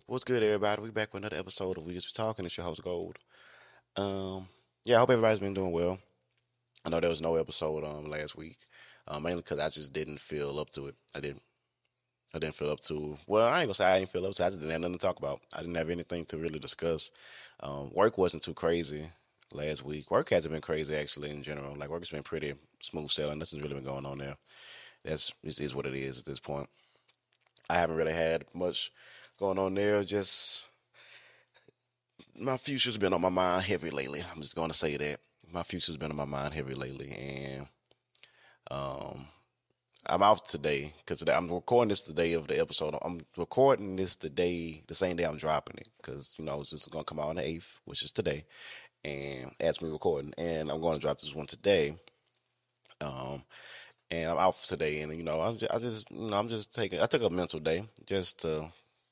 What's good, everybody? We back with another episode of We Just Be Talking. It's your host Gold. Yeah, I hope everybody's been doing well. I know there was no episode last week, mainly because I just didn't feel up to it. I didn't feel up to. Well, I ain't gonna say I didn't feel up to. I just didn't have nothing to talk about. I didn't have anything to really discuss. Work wasn't too crazy last week. Work hasn't been crazy actually in general. Like work has been pretty smooth sailing. Nothing's really been going on there. This is what it is at this point. I haven't really had much going on there. Just my future's been on my mind heavy lately. I'm just going to say that my future's been on my mind heavy lately, and um, I'm out today because I'm recording this the day of the episode. I'm recording this the same day I'm dropping it because it's just going to come out on the 8th, which is today, and as me recording, and I'm going to drop this one today. Um, and I'm out for today, and I'm just taking. I took a mental day just to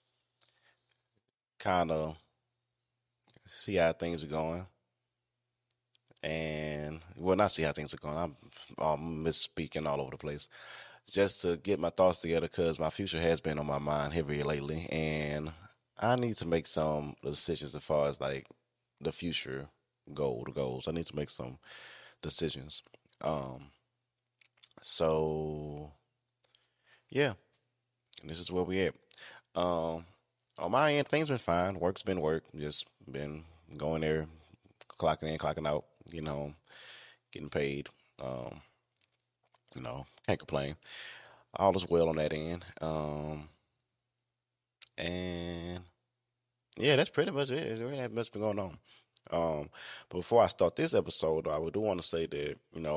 kind of see how things are going and well, not see how things are going. I'm misspeaking all over the place. Just to get my thoughts together, because my future has been on my mind heavy lately, and I need to make some decisions as far as like the future goals. I need to make some decisions. Um, so yeah, this is where we at. Um, on my end, things been fine. Work's been work. Just been going there, clocking in, clocking out. Getting paid. Um, can't complain. All is well on that end. And yeah, that's pretty much it. There ain't that much been going on. But before I start this episode, I would do want to say that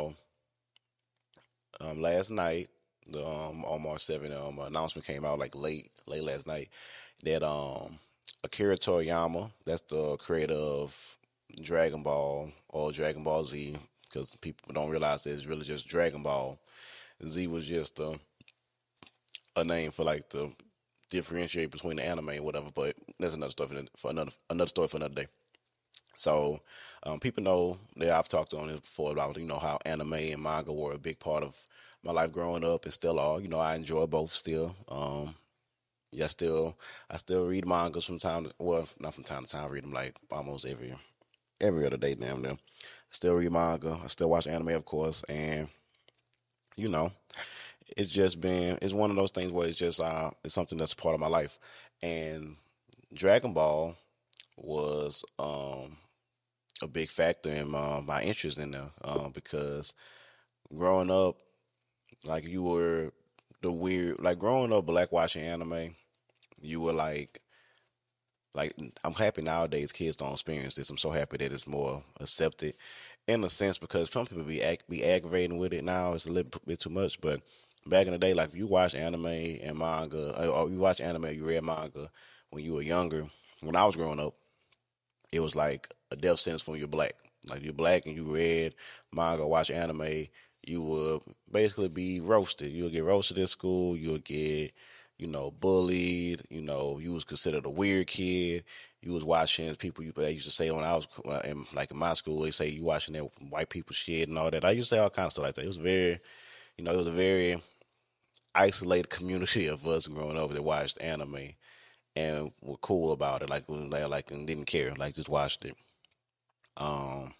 last night, the on March 7th, announcement came out like late last night that Akira Toriyama, that's the creator of Dragon Ball or Dragon Ball Z, because people don't realize that it's really just Dragon Ball. Z was just a name for like the differentiate between the anime and whatever, but that's another story for another story for another day. So people know that I've talked on this before about how anime and manga were a big part of my life growing up and still are. I enjoy both still. Yeah, I still read mangas from well, not from time to time. I read them like almost every other day now and then. I still read manga. I still watch anime, of course, and you know, it's one of those things where it's something that's part of my life. And Dragon Ball was a big factor in my interest in them because growing up, like you were the weird, like growing up black watching anime, you were like I'm happy nowadays kids don't experience this. I'm so happy that it's more accepted in a sense because some people be aggravating with it now. It's a little bit too much, but back in the day, like if you watch anime and manga, or you watch anime, you read manga when you were younger. When I was growing up, it was like a death sentence when you're black. Like you're black and you read manga, watch anime, you would basically be roasted. You'll get roasted at school. You'll get, bullied. You was considered a weird kid. You was watching people. They used to say when I was in my school, they say you watching that white people shit and all that. I used to say all kinds of stuff like that. It was it was a very isolated community of us growing up that watched anime and were cool about it, like and didn't care, like just watched it. Um,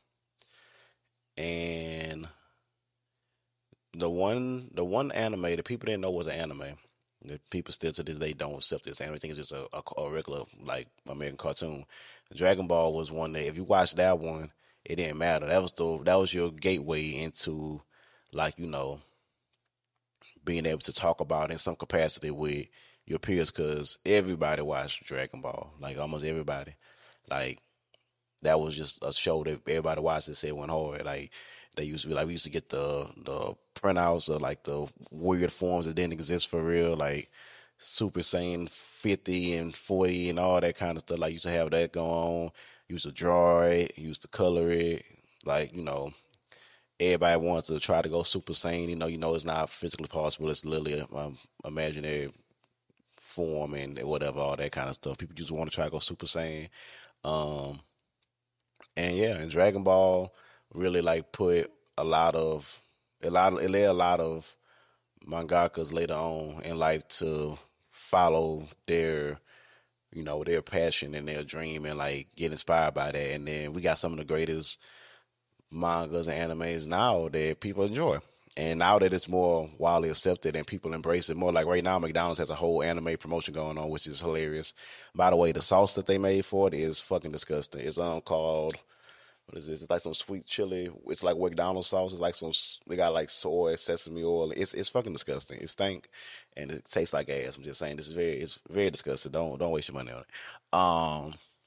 and the one anime that people didn't know was an anime. That people still to this day don't accept this anime. I think it's just a regular like American cartoon. Dragon Ball was one that if you watched that one, it didn't matter. That was your gateway into like being able to talk about in some capacity with your peers because everybody watched Dragon Ball, like almost everybody. Like that was just a show that everybody watched and said went hard. Like they used to be like we used to get the printouts of like the weird forms that didn't exist for real, like Super Saiyan 50 and 40 and all that kind of stuff. Like used to have that going on. Used to draw it, used to color it. Like, everybody wants to try to go Super Saiyan. It's not physically possible. It's literally imaginary form and whatever, all that kind of stuff. People just want to try to go Super Saiyan. Um, and yeah, and Dragon Ball really like put it led a lot of mangakas later on in life to follow their their passion and their dream and like get inspired by that. And then we got some of the greatest mangas and animes now that people enjoy. And now that it's more widely accepted and people embrace it more, like right now, McDonald's has a whole anime promotion going on, which is hilarious. By the way, the sauce that they made for it is fucking disgusting. It's called, what is this? It's like some sweet chili. It's like McDonald's sauce. It's like they got like soy, sesame oil. It's fucking disgusting. It stink and it tastes like ass. I'm just saying it's very disgusting. Don't waste your money on it.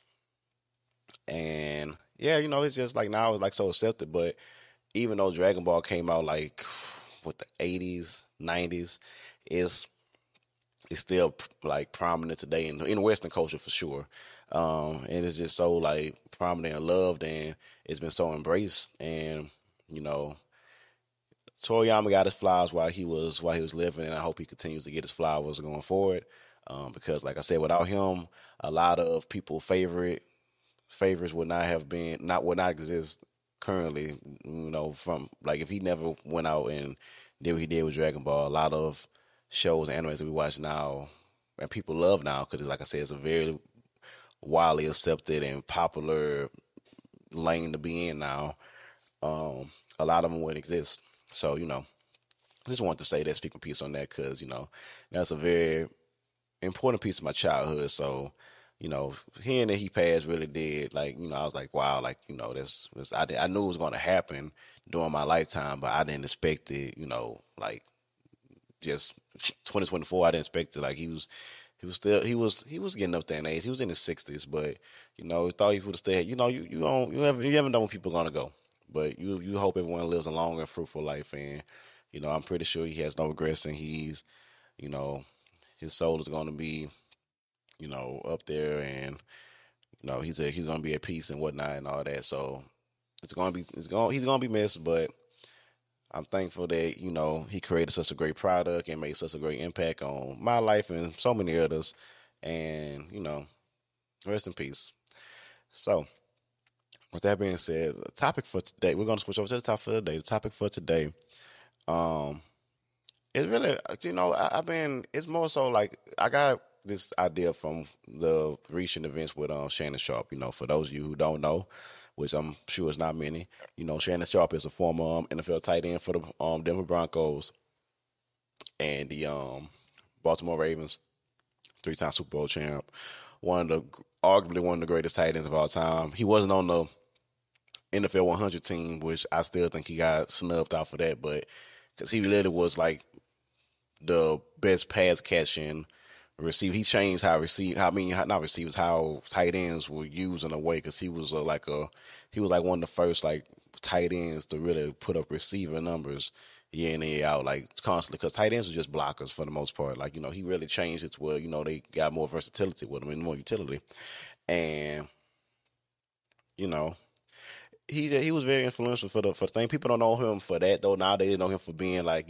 And yeah, it's just like now it's like so accepted. But even though Dragon Ball came out like with the 80s, 90s, it's still like prominent today in Western culture for sure. And it's just so like prominent and loved, and it's been so embraced. And you know, Toriyama got his flowers while he was living, and I hope he continues to get his flowers going forward. Because, like I said, without him, a lot of people favorites would not exist currently. From like if he never went out and did what he did with Dragon Ball, a lot of shows and animes that we watch now and people love now because, like I said, it's a very widely accepted and popular lane to be in now. A lot of them wouldn't exist. So, I just wanted to say that, speak a piece on that, because, that's a very important piece of my childhood. So, hearing that he passed really did, like, I was like, wow, like, I knew it was going to happen during my lifetime, but I didn't expect it, like, just 2024, I didn't expect it. Like, he was getting up there in age. He was in his 60s, but, thought he would have stayed, you never know when people are going to go. But you hope everyone lives a long and fruitful life, and I'm pretty sure he has no regrets, and he's his soul is going to be up there, and he's going to be at peace and whatnot and all that. So he's going to be missed, but I'm thankful that he created such a great product and made such a great impact on my life and so many others, and rest in peace. So, with that being said, the topic for today, we're going to switch over to the topic for today. The topic for today, it's really, it's more so like, I got this idea from the recent events with Shannon Sharpe. For those of you who don't know, which I'm sure is not many, Shannon Sharpe is a former NFL tight end for the Denver Broncos and the Baltimore Ravens, 3-time Super Bowl champ, arguably one of the greatest tight ends of all time. He wasn't on the NFL 100 team, which I still think he got snubbed out for that, but because he literally was like the best pass catching receiver. He changed how tight ends were used in a way, because he was like one of the first like tight ends to really put up receiver numbers year in and year out, like constantly, because tight ends were just blockers for the most part. Like, he really changed it to where, they got more versatility with them and more utility. And, he was very influential for the thing. People don't know him for that though. Now they know him for being like,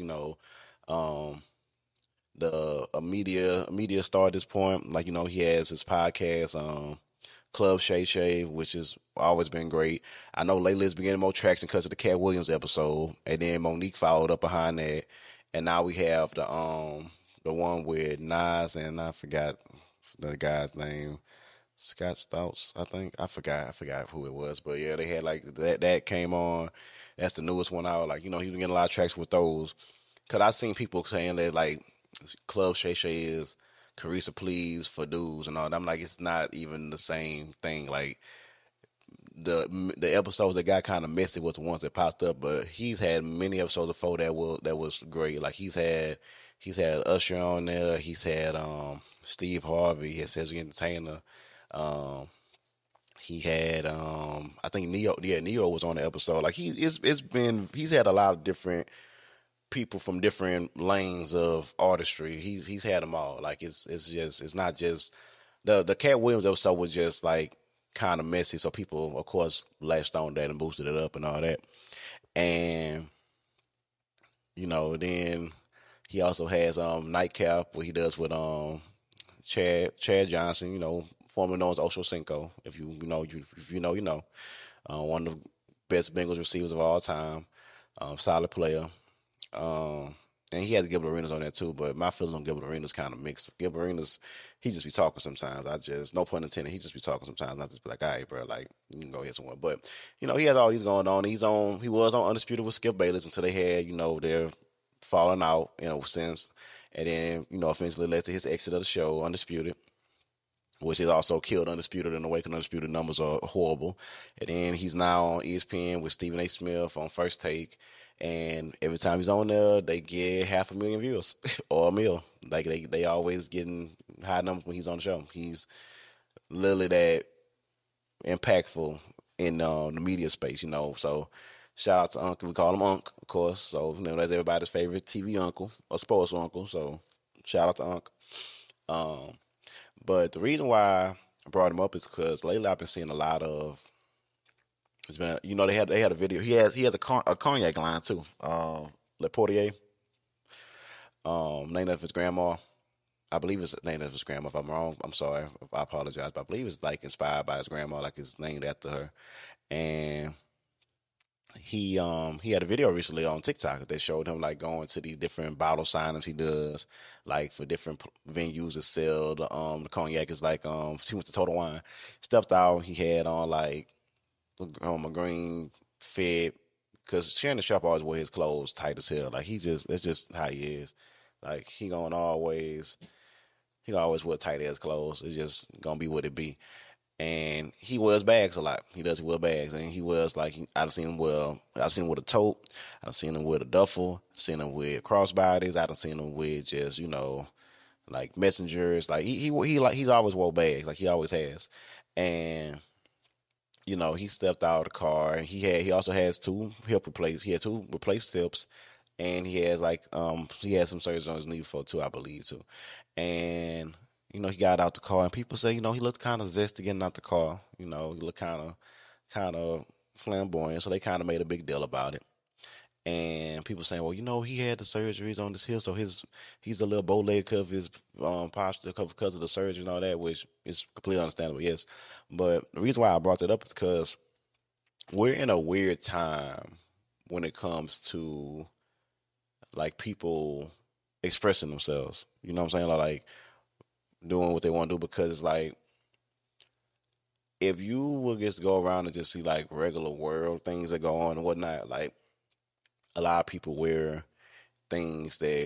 a media star at this point. Like, he has his podcast, Club Shay Shay, which has always been great. I know lately it's been getting more traction because of the Cat Williams episode, and then Monique followed up behind that, and now we have the one with Nas, and I forgot the guy's name, Scott Stouts, I think. I forgot who it was, but yeah, they had like that came on. That's the newest one out. Like, he's been getting a lot of traction with those. Cause I seen people saying that like Club Shay Shay is Carissa Please for dudes and all that. I'm like, it's not even the same thing. Like the episodes that got kind of messy was the ones that popped up, but he's had many episodes before that was great. Like he's had Usher on there. He's had Steve Harvey. He had Cedric Entertainer. He had I think Neo. Yeah, Neo was on the episode. Like he's had a lot of different people from different lanes of artistry. He's had them all. Like it's not just the Cat Williams episode was just like kind of messy. So people, of course, latched on that and boosted it up and all that. And then he also has Nightcap, what he does with Chad Johnson, formerly known as Ocho Cinco. If you know, you know. One of the best Bengals receivers of all time. Solid player. and he has Gilbert Arenas on there too. But my feelings on Gilbert Arenas kind of mixed. Gilbert Arenas, he just be talking sometimes. No pun intended, he just be talking sometimes. I just be like, all right, bro, like you can go hit someone. But he has all these going on. He was on Undisputed with Skip Bayless until they had their falling out, since, and then eventually led to his exit of the show, Undisputed, which has also killed Undisputed in the wake of Undisputed numbers are horrible. And then he's now on ESPN with Stephen A. Smith on First Take. And every time he's on there, they get 500,000 views or a mil. Like they always getting high numbers when he's on the show. He's literally that impactful in the media space, So shout out to Uncle. We call him Unc, of course. So that's everybody's favorite TV uncle or sports uncle. So shout out to Unc. But the reason why I brought him up is because lately I've been seeing a lot of. It's been, they had a video. He has a cognac line too. Le Portier, named after his grandma. I believe it's named after his grandma. If I'm wrong, I'm sorry. I apologize. But I believe it's like inspired by his grandma, like it's named after her. And he had a video recently on TikTok that showed him like going to these different bottle signings he does, like for different venues that sell the cognac. Is like he went to Total Wine, stepped out. He had on like a green fit, because Shannon Sharp always wear his clothes tight as hell. Like that's just how he is. Like he always wear tight ass clothes. It's just gonna be what it be. And he wears bags a lot. He wear bags, and he wears like I've seen him with a tote. I've seen him with a duffel. I've seen him with crossbodies. I've seen him with just like messengers. Like he's always wore bags. Like he always has. And he stepped out of the car, and he also has two hip replacements. He had two replaced hips, and he has he had some surgery on his knee before too, I believe too. And he got out the car, and people say, he looked kind of zesty getting out the car. He looked kind of flamboyant, so they kind of made a big deal about it. And people saying, well, he had the surgeries on his hip, so he's a little bow leg because of his posture, because of the surgery and all that, which is completely understandable, yes. But the reason why I brought that up is because we're in a weird time when it comes to like people expressing themselves. You know what I'm saying? Like doing what they want to do, because it's like, if you will just go around and just see like regular world things that go on and whatnot, like a lot of people wear things as,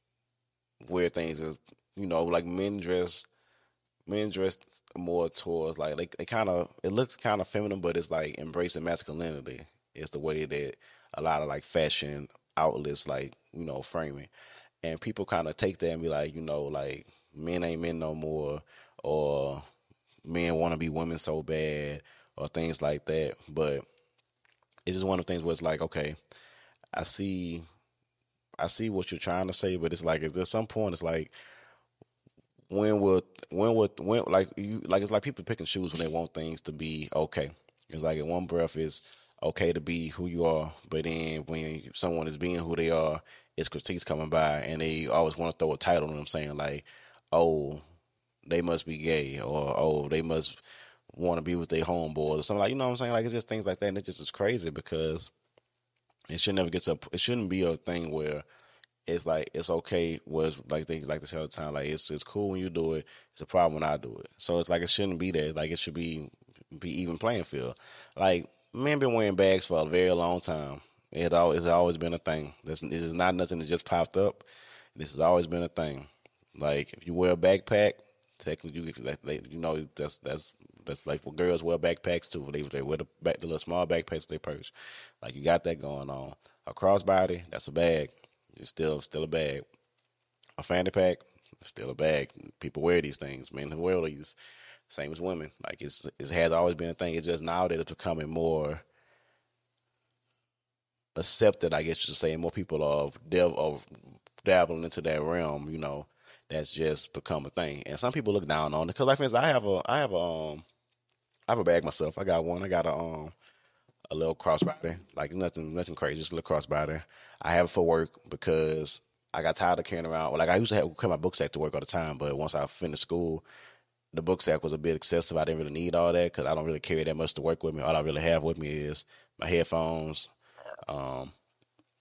like men dress more towards like they kind of, it looks kind of feminine, but it's like embracing masculinity. It's the way that a lot of like fashion outlets like frame it. And people kind of take that and be like, like men ain't men no more, or men want to be women so bad, or things like that. But it's just one of the things where it's like, okay, I see what you're trying to say, but it's like, is there some point? It's like, when like you, like it's like people pick and choose when they want things to be okay. It's like in one breath it's okay to be who you are, but then when someone is being who they are, it's critiques coming by, and they always want to throw a title on them, saying like, oh, they must be gay, or oh, they must want to be with their homeboys, or something like, what I'm saying? Like, it's just things like that, and it just is crazy, because it should never get it shouldn't be a thing where it's like it's okay. Was like they like to say all the time, like it's cool when you do it. It's a problem when I do it. So it's like it shouldn't be that. Like it should be even playing field. Like men been wearing bags for a very long time. It's always been a thing. This is not nothing that just popped up. This has always been a thing. Like if you wear a backpack, technically that's like what girls wear backpacks too. They wear the little small backpacks they purse. Like you got that going on. A crossbody, that's a bag. It's still a bag. A fanny pack, still a bag. People wear these things. Men who wear these, same as women. Like it has always been a thing. It's just now that it's becoming more accepted, I guess you should say. More people are dabbling into that realm. That's just become a thing. And some people look down on it, because, like, for instance, I have a bag myself. I got one. I got a little crossbody. Like nothing crazy, just a little crossbody. I have it for work because I got tired of carrying around. Like I used to carry my book sack to work all the time, but once I finished school, the book sack was a bit excessive. I didn't really need all that because I don't really carry that much to work with me. All I really have with me is my headphones. I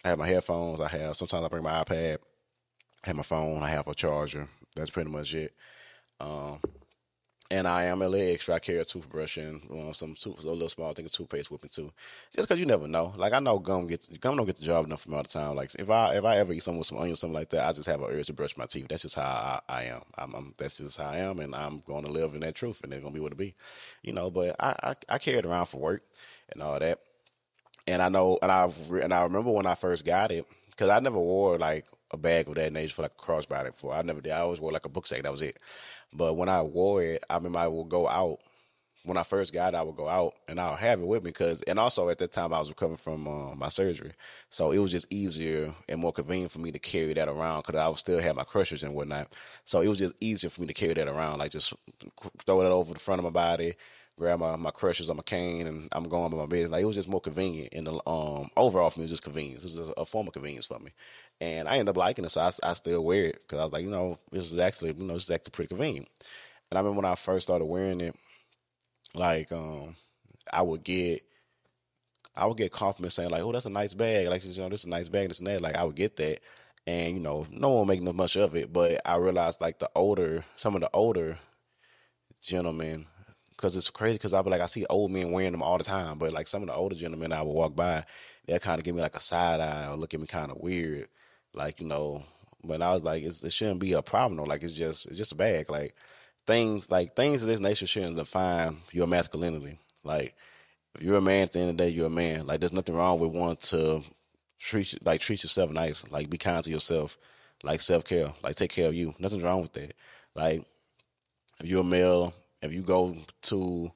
I have my headphones. Sometimes I bring my iPad. I have my phone. I have a charger. That's pretty much it. Um, and I am a little extra. I carry a toothbrush and a little small thing of toothpaste with me too. Just because you never know. Like I know gum don't get the job done for me all the time. Like if I ever eat something with some onion or something like that, I just have an urge to brush my teeth. That's just how I am. That's just how I am, and I'm going to live in that truth, and it's gonna be what it be. But I carry it around for work and all that. And I know, and I remember when I first got it because I never wore like a bag of that nature for like a crossbody before. I never did. I always wore like a book sack. That was it. But when I wore it, I remember I would go out. When I first got it, I would go out and I'll have it with me and also at that time I was recovering from my surgery, so it was just easier and more convenient for me to carry that around because I would still have my crushers and whatnot. So it was just easier for me to carry that around, like just throw it over the front of my body, grab my crushers on my cane, and I'm going about my business. Like it was just more convenient, and the overall for me it was just convenience. It was a form of convenience for me, and I ended up liking it, so I still wear it because I was like, this is actually pretty convenient. And I remember when I first started wearing it, like I would get compliments saying like, "Oh, that's a nice bag." Like, this is a nice bag, this and that. Like I would get that, and no one making much of it. But I realized like some of the older gentlemen, because it's crazy. Because I see old men wearing them all the time, but like some of the older gentlemen I would walk by, they'll kind of give me like a side eye or look at me kind of weird, like. But I was like, it shouldn't be a problem though. Like it's just a bag. Things of this nature shouldn't define your masculinity. Like if you're a man, at the end of the day, you're a man. Like there's nothing wrong with wanting to treat yourself nice. Like be kind to yourself. Like self-care. Like take care of you. Nothing's wrong with that. Like if you're a male, if you go to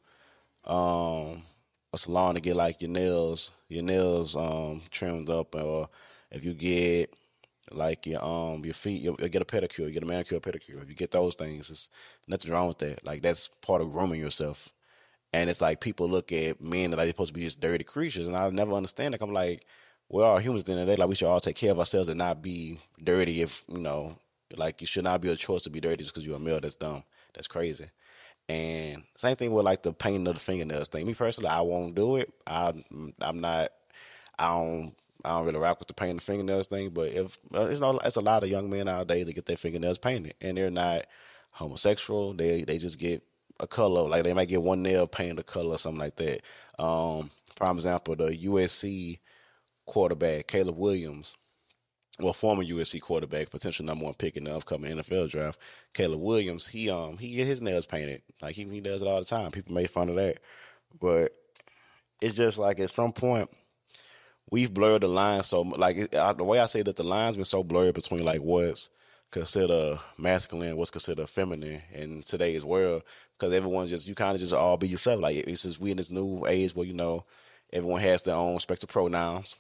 um a salon to get like your nails trimmed up, or if you get like your feet, you get a pedicure, you get a manicure, pedicure. If you get those things, it's nothing wrong with that. Like that's part of grooming yourself. And it's like people look at men that like they're supposed to be just dirty creatures, and I never understand. Like I'm like, we're all humans at the end of the day. Like we should all take care of ourselves and not be dirty. If like you should not be a choice to be dirty just because you're a male. That's dumb. That's crazy. And same thing with like the painting of the fingernails thing. Me personally, I won't do it. I'm not. I don't. I don't really rock with the painting the fingernails thing. But if it's a lot of young men nowadays that get their fingernails painted, and they're not homosexual. They just get a color. Like they might get one nail painted a color or something like that. Prime example, the USC quarterback Caleb Williams, well, former USC quarterback, potential number one pick in the upcoming NFL draft, Caleb Williams. He get his nails painted. Like he does it all the time. People make fun of that, but it's just like at some point we've blurred the line so the way I say that the line's been so blurred between like what's considered masculine, what's considered feminine in today's world, because everyone's just you kind of just all be yourself. Like it's just we in this new age where everyone has their own spectral pronouns.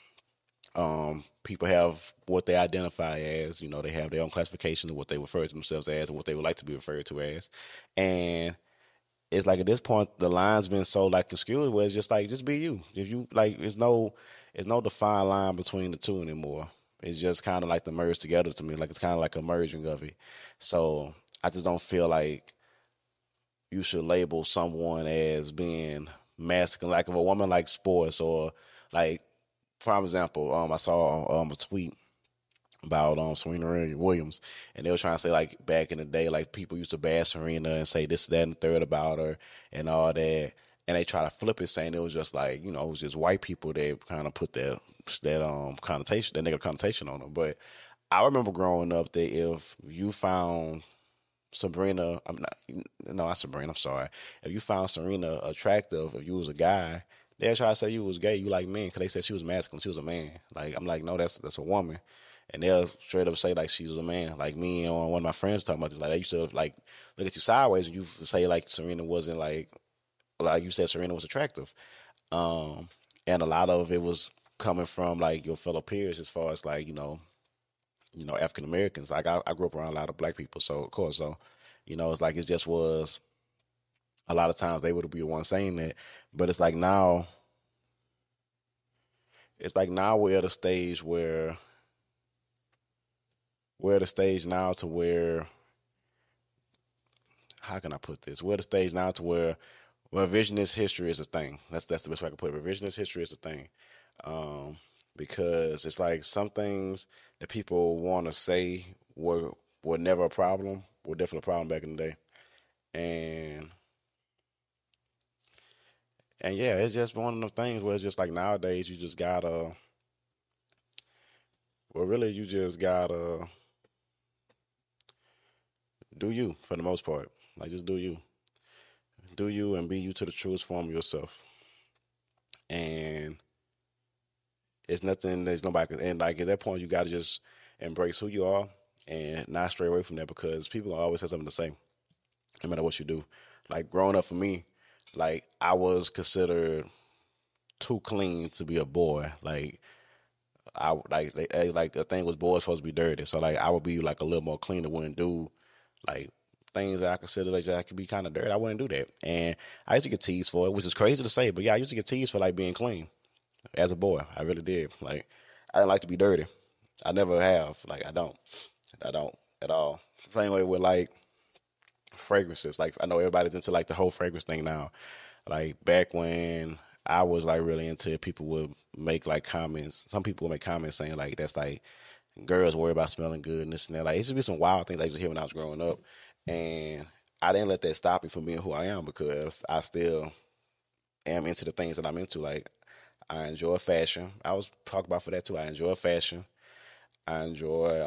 People have what they identify as. They have their own classification of what they refer to themselves as and what they would like to be referred to as. And it's like at this point, the line's been so like skewed where it's just like, just be you. If you like, it's no defined line between the two anymore. It's just kind of like the merge together to me. Like it's kind of like a merging of it. So I just don't feel like you should label someone as being masculine. Like if a woman likes sports or like, for example, I saw a tweet about Serena Williams, and they were trying to say like back in the day, like people used to bash Serena and say this, that, and the third about her and all that, and they try to flip it, saying it was just like it was just white people that kind of put that connotation, that negative connotation on her. But I remember growing up that if you found Sabrina, I'm not, no, not Sabrina, I'm sorry. If you found Serena attractive, if you was a guy, they'll try to say you was gay, you like men, because they said she was masculine, she was a man. Like, I'm like, no, that's a woman. And they'll straight up say, like, she was a man. Like, me and one of my friends talking about this, like, they used to, like, look at you sideways when you say, like, Serena wasn't, like you said, Serena was attractive. And a lot of it was coming from, like, your fellow peers as far as, like, African Americans. Like I grew up around a lot of black people, so of course, it's like it just was a lot of times they would be the ones saying that, but it's like now we're at a stage where to where how can I put this? We're at a stage now to where revisionist history is a thing. That's the best way I can put it. Revisionist history is a thing. Um, because it's like some things that people want to say were never a problem, were definitely a problem back in the day, and yeah, it's just one of the things where it's just like nowadays you just gotta, well, really you just gotta do you for the most part, like just do you, and be you to the truest form of yourself, and it's nothing. There's nobody. And like at that point, you got to just embrace who you are and not stray away from that because people always have something to say, no matter what you do. Like growing up for me, like I was considered too clean to be a boy. Like the thing was boys supposed to be dirty, so like I would be like a little more clean. I wouldn't do like things that I consider like that I could be kind of dirty. I wouldn't do that, and I used to get teased for it, which is crazy to say, but yeah, I used to get teased for like being clean as a boy. I really did. Like I didn't like to be dirty. I never have. Like I don't at all. Same way with like fragrances. Like I know everybody's into like the whole fragrance thing now. Like back when I was like really into it, people would make like comments. Some people would make comments saying like that's like girls worry about smelling good and this and that. Like it used to be some wild things I used to hear when I was growing up, and I didn't let that stop me from being who I am because I still am into the things that I'm into. Like I enjoy fashion. I was talked about for that too. I enjoy fashion. I enjoy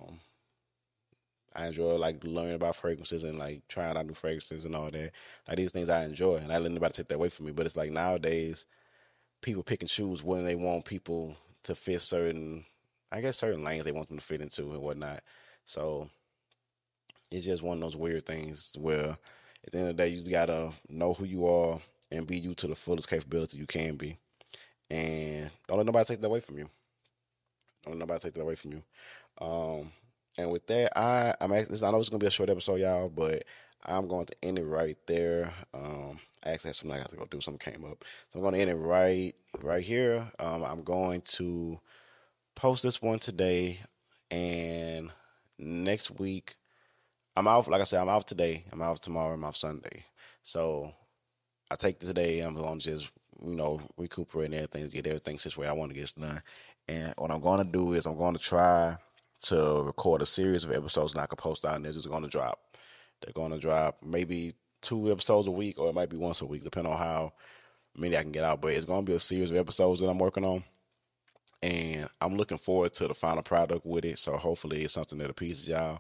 like learning about fragrances and like trying out new fragrances and all that. Like these things I enjoy, and I let anybody take that away from me. But it's like nowadays, people pick and choose when they want people to fit certain, I guess, certain lanes they want them to fit into and whatnot. So it's just one of those weird things where at the end of the day, you just gotta know who you are and be you to the fullest capability you can be, and don't let nobody take that away from you. Don't let nobody take that away from you. Um, and with that, I'm actually, I know it's gonna be a short episode, y'all, but I'm going to end it right there. I actually have something I got to go do. Something came up, so I'm going to end it right here. I'm going to post this one today, and next week I'm out. Like I said, I'm out today. I'm out tomorrow. I'm off Sunday. So I take this day. I'm going to just recuperate and everything, get everything situated. I want to get this done. And what I'm going to do is I'm going to try to record a series of episodes and I can post out and they're just going to drop. They're going to drop maybe 2 episodes a week or it might be once a week, depending on how many I can get out. But it's going to be a series of episodes that I'm working on. And I'm looking forward to the final product with it. So hopefully it's something that appeases y'all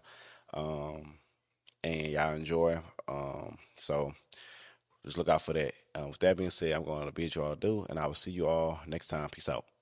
and y'all enjoy. So just look out for that. With that being said, I'm going to bid you all adieu, and I will see you all next time. Peace out.